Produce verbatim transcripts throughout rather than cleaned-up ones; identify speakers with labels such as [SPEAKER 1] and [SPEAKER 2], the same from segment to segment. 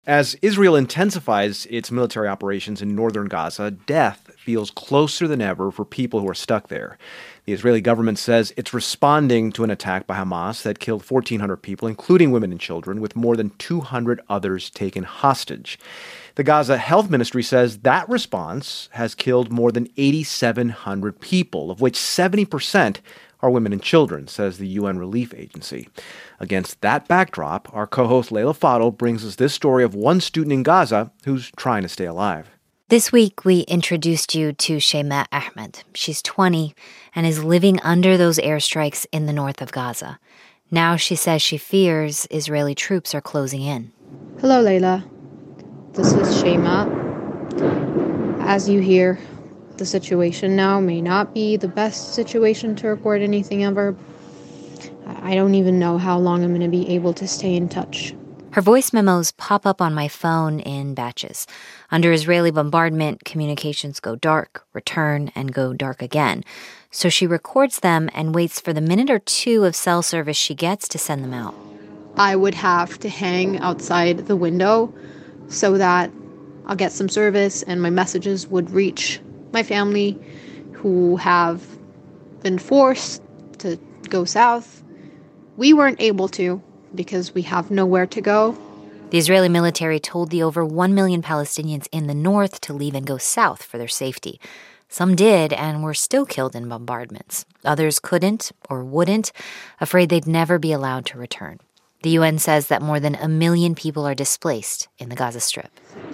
[SPEAKER 1] As Israel intensifies its military operations in northern Gaza, death feels closer than ever for people who are stuck there. The Israeli government says it's responding to an attack by Hamas that killed fourteen hundred people, including women and children, with more than two hundred others taken hostage. The Gaza Health Ministry says that response has killed more than eight thousand seven hundred people, of which seventy percent are women and children, says the U N Relief Agency. Against that backdrop, our co-host Leila Fadel brings us this story of one student in Gaza who's trying to stay alive.
[SPEAKER 2] This week, we introduced you to Shema Ahmed. She's twenty and is living under those airstrikes in the north of Gaza. Now she says she fears Israeli troops are closing in.
[SPEAKER 3] Hello, Leila. This is Shema. As you hear, the situation now may not be the best situation to record anything ever. I don't even know how long I'm going to be able to stay in touch.
[SPEAKER 2] Her voice memos pop up on my phone in batches. Under Israeli bombardment, communications go dark, return, and go dark again. So she records them and waits for the minute or two of cell service she gets to send them out.
[SPEAKER 3] I would have to hang outside the window so that I'll get some service and my messages would reach my family who have been forced to go south. We weren't able to because we have nowhere to go.
[SPEAKER 2] The Israeli military told the over one million Palestinians in the north to leave and go south for their safety. Some did and were still killed in bombardments. Others couldn't or wouldn't, afraid they'd never be allowed to return. The U N says that more than a million people are displaced in the Gaza Strip.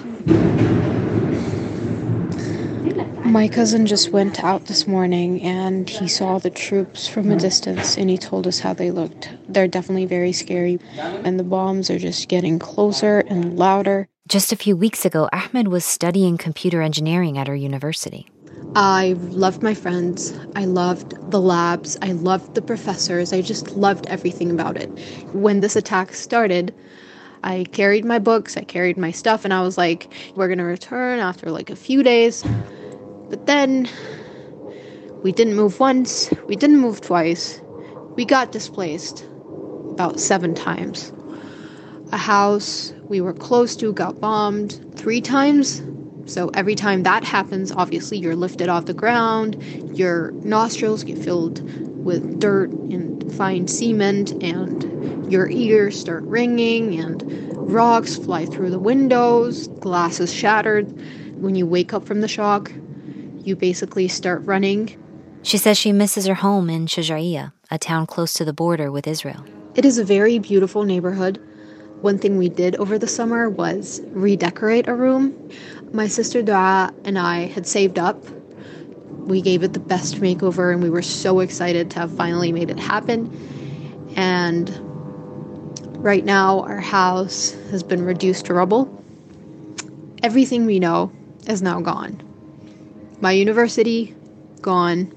[SPEAKER 3] My cousin just went out this morning and he saw the troops from a distance and he told us how they looked. They're definitely very scary and the bombs are just getting closer and louder.
[SPEAKER 2] Just a few weeks ago, Ahmed was studying computer engineering at her university.
[SPEAKER 3] I loved my friends. I loved the labs. I loved the professors. I just loved everything about it. When this attack started, I carried my books, I carried my stuff, and I was like, we're going to return after like a few days. But then we didn't move once, we didn't move twice. We got displaced about seven times. A house we were close to got bombed three times. So every time that happens, obviously you're lifted off the ground, your nostrils get filled with dirt and fine cement, and your ears start ringing, and rocks fly through the windows, glass is shattered. When you wake up from the shock, you basically start running.
[SPEAKER 2] She says she misses her home in Shajaiya, a town close to the border with Israel.
[SPEAKER 3] It is a very beautiful neighborhood. One thing we did over the summer was redecorate a room. My sister Dua and I had saved up. We gave it the best makeover and we were so excited to have finally made it happen. And right now our house has been reduced to rubble. Everything we know is now gone. My university, gone.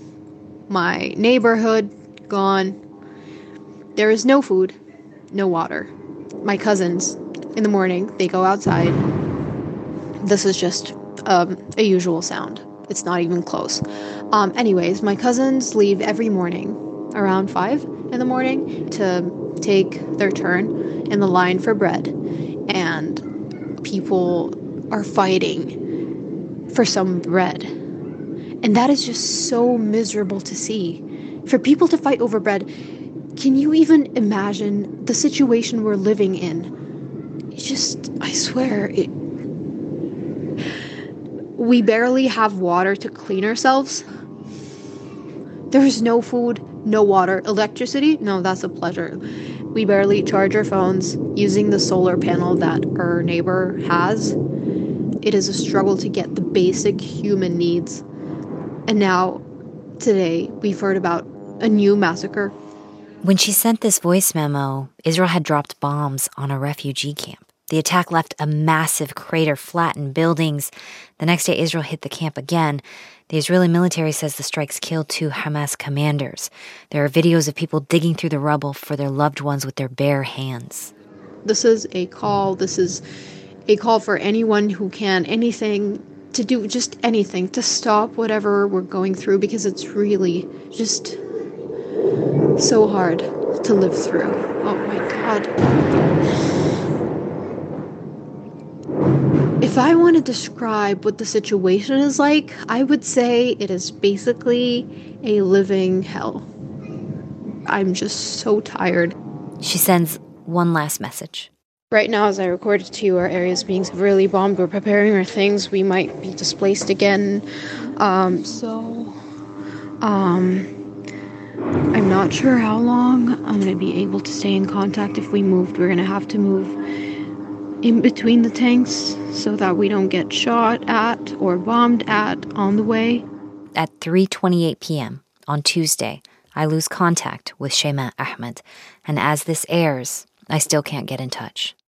[SPEAKER 3] My neighborhood, gone. There is no food, no water. My cousins, in the morning, they go outside. This is just um, a usual sound. It's not even close. Um, anyways, my cousins leave every morning around five in the morning to take their turn in the line for bread. And people are fighting for some bread. And that is just so miserable to see. For people to fight over bread, can you even imagine the situation we're living in? It's just, I swear, it, we barely have water to clean ourselves. There is no food, no water. Electricity? No, that's a pleasure. We barely charge our phones using the solar panel that our neighbor has. It is a struggle to get the basic human needs. And now, today, we've heard about a new massacre.
[SPEAKER 2] When she sent this voice memo, Israel had dropped bombs on a refugee camp. The attack left a massive crater, flattened buildings. The next day, Israel hit the camp again. The Israeli military says the strikes killed two Hamas commanders. There are videos of people digging through the rubble for their loved ones with their bare hands.
[SPEAKER 3] This is a call. This is a call for anyone who can, anything, to do just anything, to stop whatever we're going through, because it's really just so hard to live through. Oh my God. If I want to describe what the situation is like, I would say it is basically a living hell. I'm just so tired.
[SPEAKER 2] She sends one last message.
[SPEAKER 3] Right now, as I record it to you, our area is being severely bombed. We're preparing our things. We might be displaced again. Um, so, um, I'm not sure how long I'm going to be able to stay in contact if we moved. We're going to have to move in between the tanks so that we don't get shot at or bombed at on the way.
[SPEAKER 2] At three twenty-eight p.m. on Tuesday, I lose contact with Shema Ahmed, and as this airs, I still can't get in touch.